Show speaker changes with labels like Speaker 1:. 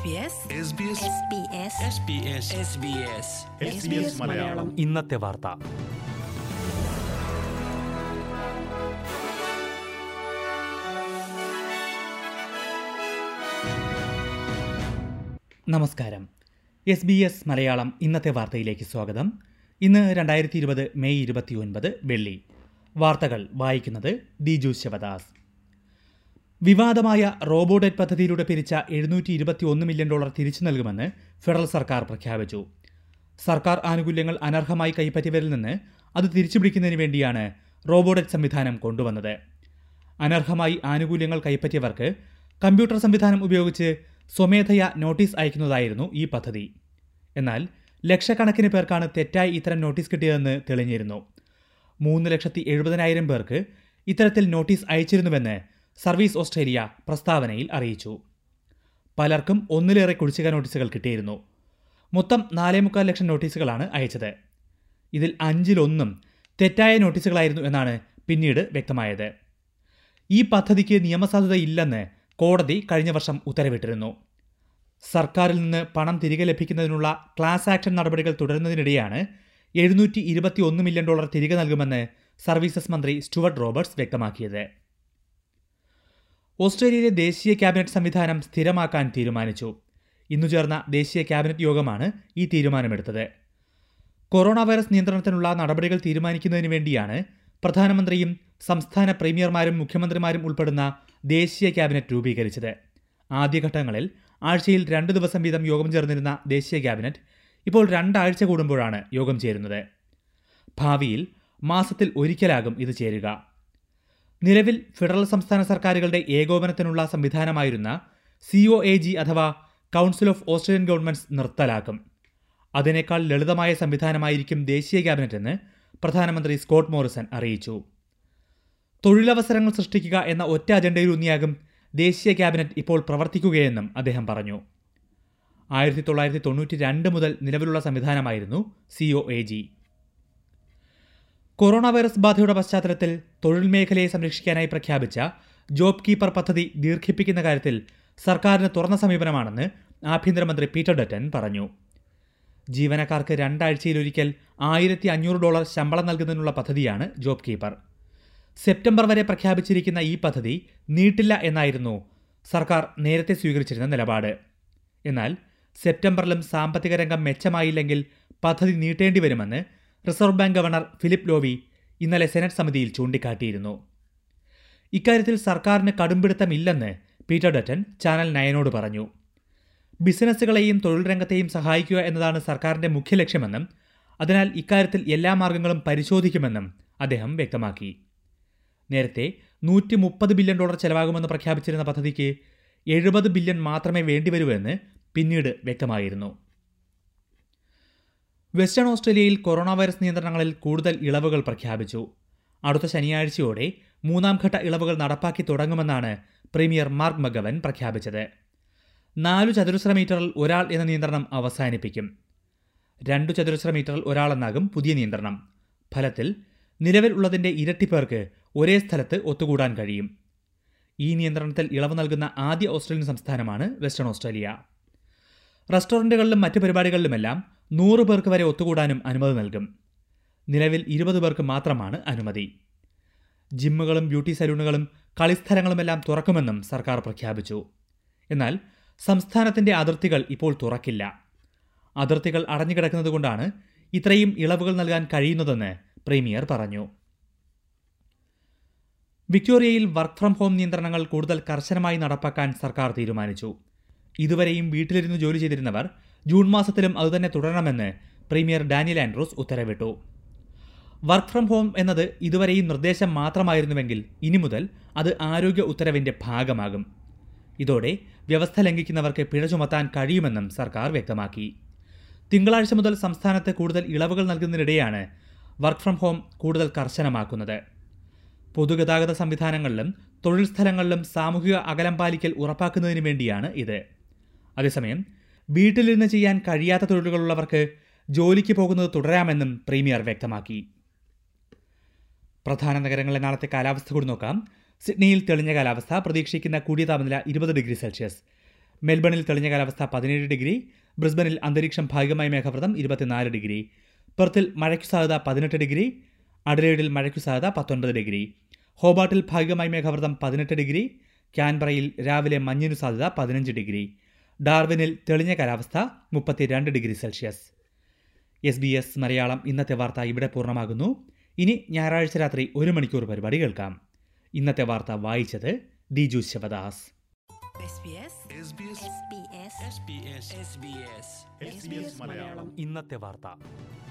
Speaker 1: മലയാളം ഇന്നത്തെ വാർത്ത. നമസ്കാരം. SBS മലയാളം ഇന്നത്തെ വാർത്തയിലേക്ക് സ്വാഗതം. ഇന്ന് 2020 മെയ് 29 വെള്ളി. വാർത്തകൾ വായിക്കുന്നത് ദിജു ശിവദാസ്. വിവാദമായ റോബോഡെറ്റ് പദ്ധതിയിലൂടെ പിരിച്ച $721 മില്യൺ തിരിച്ചു നൽകുമെന്ന് ഫെഡറൽ സർക്കാർ പ്രഖ്യാപിച്ചു. സർക്കാർ ആനുകൂല്യങ്ങൾ അനർഹമായി കൈപ്പറ്റിയവരിൽ നിന്ന് അത് തിരിച്ചുപിടിക്കുന്നതിന് വേണ്ടിയാണ് റോബോഡെറ്റ് സംവിധാനം കൊണ്ടുവന്നത്. അനർഹമായി ആനുകൂല്യങ്ങൾ കൈപ്പറ്റിയവർക്ക് കമ്പ്യൂട്ടർ സംവിധാനം ഉപയോഗിച്ച് സ്വമേധയാ നോട്ടീസ് അയക്കുന്നതായിരുന്നു ഈ പദ്ധതി. എന്നാൽ ലക്ഷക്കണക്കിന് പേർക്കാണ് തെറ്റായി ഇത്തരം നോട്ടീസ് കിട്ടിയതെന്ന് തെളിഞ്ഞിരുന്നു. 3,70,000 പേർക്ക് ഇത്തരത്തിൽ നോട്ടീസ് അയച്ചിരുന്നുവെന്ന് സർവീസ് ഓസ്ട്രേലിയ പ്രസ്താവനയിൽ അറിയിച്ചു. പലർക്കും ഒന്നിലേറെ കുടിശ്ശിക നോട്ടീസുകൾ കിട്ടിയിരുന്നു. മൊത്തം 4.25 ലക്ഷം നോട്ടീസുകളാണ് അയച്ചത്. ഇതിൽ 5-1 തെറ്റായ നോട്ടീസുകളായിരുന്നു എന്നാണ് പിന്നീട് വ്യക്തമായത്. ഈ പദ്ധതിക്ക് നിയമസാധുതയില്ലെന്ന് കോടതി കഴിഞ്ഞ വർഷം ഉത്തരവിട്ടിരുന്നു. സർക്കാരിൽ നിന്ന് പണം തിരികെ ലഭിക്കുന്നതിനുള്ള ക്ലാസ് ആക്ഷൻ നടപടികൾ തുടരുന്നതിനിടെയാണ് $721 മില്യൺ തിരികെ നൽകുമെന്ന് സർവീസസ് മന്ത്രി സ്റ്റുവർട്ട് റോബർട്ട്സ് വ്യക്തമാക്കിയത്. ഓസ്ട്രേലിയയിലെ ദേശീയ ക്യാബിനറ്റ് സംവിധാനം സ്ഥിരമാക്കാൻ തീരുമാനിച്ചു. ഇന്നു ചേർന്ന ദേശീയ ക്യാബിനറ്റ് യോഗമാണ് ഈ തീരുമാനമെടുത്തത്. കൊറോണ വൈറസ് നിയന്ത്രണത്തിനുള്ള നടപടികൾ തീരുമാനിക്കുന്നതിന് വേണ്ടിയാണ് പ്രധാനമന്ത്രിയും സംസ്ഥാന പ്രീമിയർമാരും മുഖ്യമന്ത്രിമാരും ഉൾപ്പെടുന്ന ദേശീയ ക്യാബിനറ്റ് രൂപീകരിച്ചത്. ആദ്യഘട്ടങ്ങളിൽ ആഴ്ചയിൽ 2 ദിവസം വീതം യോഗം ചേർന്നിരുന്ന ദേശീയ ക്യാബിനറ്റ് ഇപ്പോൾ 2 ആഴ്ച കൂടുമ്പോഴാണ് യോഗം ചേരുന്നത്. ഭാവിയിൽ മാസത്തിൽ ഒരിക്കലാകും ഇത് ചേരുക. നിലവിൽ ഫെഡറൽ സംസ്ഥാന സർക്കാരുകളുടെ ഏകോപനത്തിനുള്ള സംവിധാനമായിരുന്ന COAG അഥവാ കൗൺസിൽ ഓഫ് ഓസ്ട്രേലിയൻ ഗവൺമെന്റ്സ് നിർത്തലാക്കും. അതിനേക്കാൾ ലളിതമായ സംവിധാനമായിരിക്കും ദേശീയ ക്യാബിനറ്റ് എന്ന് പ്രധാനമന്ത്രി സ്കോട്ട് മോറിസൺ അറിയിച്ചു. തൊഴിലവസരങ്ങൾ സൃഷ്ടിക്കുക എന്ന ഒറ്റ അജണ്ടയിലൂന്നിയാകും ദേശീയ ക്യാബിനറ്റ് ഇപ്പോൾ പ്രവർത്തിക്കുകയെന്നും അദ്ദേഹം പറഞ്ഞു. 1992 മുതൽ നിലവിലുള്ള സംവിധാനമായിരുന്നു COAG. കൊറോണ വൈറസ് ബാധയുടെ പശ്ചാത്തലത്തിൽ തൊഴിൽ മേഖലയെ സംരക്ഷിക്കാനായി പ്രഖ്യാപിച്ച ജോബ് കീപ്പർ പദ്ധതി ദീർഘിപ്പിക്കുന്ന കാര്യത്തിൽ സർക്കാരിന് തുറന്ന സമീപനമാണെന്ന് ആഭ്യന്തരമന്ത്രി പീറ്റർ ഡറ്റൻ പറഞ്ഞു. ജീവനക്കാർക്ക് 2 ആഴ്ചയിലൊരിക്കൽ $1,500 ശമ്പളം നൽകുന്നതിനുള്ള പദ്ധതിയാണ് ജോബ് കീപ്പർ. സെപ്റ്റംബർ വരെ പ്രഖ്യാപിച്ചിരിക്കുന്ന ഈ പദ്ധതി നീട്ടില്ല എന്നായിരുന്നു സർക്കാർ നേരത്തെ സ്വീകരിച്ചിരുന്ന നിലപാട്. എന്നാൽ സെപ്റ്റംബറിലും സാമ്പത്തിക രംഗം മെച്ചമായില്ലെങ്കിൽ പദ്ധതി നീട്ടേണ്ടി വരുമെന്ന് reserve bank governor Philip Lowe ഇന്നലെ സെനറ്റ് സമിതിയിൽ ചൂണ്ടിക്കാട്ടിയിരുന്നു. ഇക്കാര്യത്തിൽ സർക്കാരിന് കടുംപിടുത്തമില്ലെന്ന് പീറ്റർ ഡറ്റൻ ചാനൽ 9 പറഞ്ഞു. ബിസിനസ്സുകളെയും തൊഴിൽ രംഗത്തെയും സഹായിക്കുക എന്നതാണ് സർക്കാരിന്റെ മുഖ്യ ലക്ഷ്യമെന്നും അതിനാൽ ഇക്കാര്യത്തിൽ എല്ലാ മാർഗങ്ങളും പരിശോധിക്കുമെന്നും അദ്ദേഹം വ്യക്തമാക്കി. നേരത്തെ $130 ബില്യൺ ചെലവാകുമെന്ന് പ്രഖ്യാപിച്ചിരുന്ന പദ്ധതിക്ക് $70 ബില്യൺ മാത്രമേ വേണ്ടിവരൂ എന്ന് പിന്നീട് വ്യക്തമായിരുന്നു. വെസ്റ്റേൺ ഓസ്ട്രേലിയയിൽ കൊറോണ വൈറസ് നിയന്ത്രണങ്ങളിൽ കൂടുതൽ ഇളവുകൾ പ്രഖ്യാപിച്ചു. അടുത്ത ശനിയാഴ്ചയോടെ 3ാം ഘട്ട ഇളവുകൾ നടപ്പാക്കി തുടങ്ങുമെന്നാണ് പ്രീമിയർ മാർക്ക് മഗവൻ പ്രഖ്യാപിച്ചത്. 4 ചതുരശ്ര മീറ്ററിൽ ഒരാൾ എന്ന നിയന്ത്രണം അവസാനിപ്പിക്കും. 2 ചതുരശ്ര മീറ്ററിൽ ഒരാളെന്നാകും പുതിയ നിയന്ത്രണം. ഫലത്തിൽ നിലവിൽ ഉള്ളതിന്റെ ഇരട്ടി പേർക്ക് ഒരേ സ്ഥലത്ത് ഒത്തുകൂടാൻ കഴിയും. ഈ നിയന്ത്രണത്തിൽ ഇളവ് നൽകുന്ന ആദ്യ ഓസ്ട്രേലിയൻ സംസ്ഥാനമാണ് വെസ്റ്റേൺ ഓസ്ട്രേലിയ. റെസ്റ്റോറന്റുകളിലും മറ്റ് പരിപാടികളിലുമെല്ലാം 100 പേർക്ക് വരെ ഒത്തുകൂടാനും അനുമതി നൽകും. നിലവിൽ 20 പേർക്ക് മാത്രമാണ് അനുമതി. ജിമ്മുകളും ബ്യൂട്ടി സലൂണുകളും കളിസ്ഥലങ്ങളുമെല്ലാം തുറക്കുമെന്നും സർക്കാർ പ്രഖ്യാപിച്ചു. എന്നാൽ സംസ്ഥാനത്തിന്റെ അതിർത്തികൾ ഇപ്പോൾ തുറക്കില്ല. അതിർത്തികൾ അടഞ്ഞുകിടക്കുന്നതുകൊണ്ടാണ് ഇത്രയും ഇളവുകൾ നൽകാൻ കഴിയുന്നതെന്ന് പ്രീമിയർ പറഞ്ഞു. വിക്ടോറിയയിൽ വർക്ക് ഫ്രം ഹോം നിയന്ത്രണങ്ങൾ കൂടുതൽ കർശനമായി നടപ്പാക്കാൻ സർക്കാർ തീരുമാനിച്ചു. ഇതുവരെയും വീട്ടിലിരുന്ന് ജോലി ചെയ്തിരുന്നവർ ജൂൺ മാസത്തിലും അതുതന്നെ തുടരണമെന്ന് പ്രീമിയർ ഡാനിയൽ ആൻഡ്രൂസ് ഉത്തരവിട്ടു. വർക്ക് ഫ്രം ഹോം എന്നത് ഇതുവരെയും നിർദ്ദേശം മാത്രമായിരുന്നുവെങ്കിൽ ഇനി മുതൽ അത് ആരോഗ്യ ഉത്തരവിന്റെ ഭാഗമാകും. ഇതോടെ വ്യവസ്ഥ ലംഘിക്കുന്നവർക്ക് പിഴ ചുമത്താൻ കഴിയുമെന്നും സർക്കാർ വ്യക്തമാക്കി. തിങ്കളാഴ്ച മുതൽ സംസ്ഥാനത്ത് കൂടുതൽ ഇളവുകൾ നൽകുന്നതിനിടെയാണ് വർക്ക് ഫ്രം ഹോം കൂടുതൽ കർശനമാക്കുന്നത്. പൊതുഗതാഗത സംവിധാനങ്ങളിലും തൊഴിൽ സ്ഥലങ്ങളിലും സാമൂഹിക അകലം പാലിക്കൽ ഉറപ്പാക്കുന്നതിന് വേണ്ടിയാണ് ഇത്. അതേസമയം വീട്ടിലിരുന്ന് ചെയ്യാൻ കഴിയാത്ത തൊഴിലുകളുള്ളവർക്ക് ജോലിക്ക് പോകുന്നത് തുടരാമെന്നും പ്രീമിയർ വ്യക്തമാക്കി. പ്രധാന നഗരങ്ങളിലെ നാളത്തെ കാലാവസ്ഥ കൂടി നോക്കാം. സിഡ്നിയിൽ തെളിഞ്ഞ കാലാവസ്ഥ, പ്രതീക്ഷിക്കുന്ന കൂടിയ താപനില 20 ഡിഗ്രി സെൽഷ്യസ്. മെൽബണിൽ തെളിഞ്ഞ കാലാവസ്ഥ 17 ഡിഗ്രി, ബ്രിസ്ബനിൽ അന്തരീക്ഷം ഭാഗികമായി മേഘാവൃതം 24 ഡിഗ്രി, പെർത്തിൽ മഴയ്ക്കു സാധ്യത 18 ഡിഗ്രി, അഡലേഡിൽ മഴയ്ക്കു സാധ്യത 19 ഡിഗ്രി, ഹോബാട്ടിൽ ഭാഗികമായി മേഘാവൃതം 18 ഡിഗ്രി, ക്യാൻബറയിൽ രാവിലെ മഞ്ഞിനു സാധ്യത 15 ഡിഗ്രി, ഡാർവിനിൽ തെളിഞ്ഞ കാലാവസ്ഥ 32 ഡിഗ്രി സെൽഷ്യസ്. SBS മലയാളം ഇന്നത്തെ വാർത്ത ഇവിടെ പൂർണ്ണമാകുന്നു. ഇനി ഞായറാഴ്ച രാത്രി 1 മണിക്കൂർ പരിപാടി കേൾക്കാം. ഇന്നത്തെ വാർത്ത വായിച്ചത് ദിജു ശിവദാസ്.
Speaker 2: ഇന്നത്തെ വാർത്ത.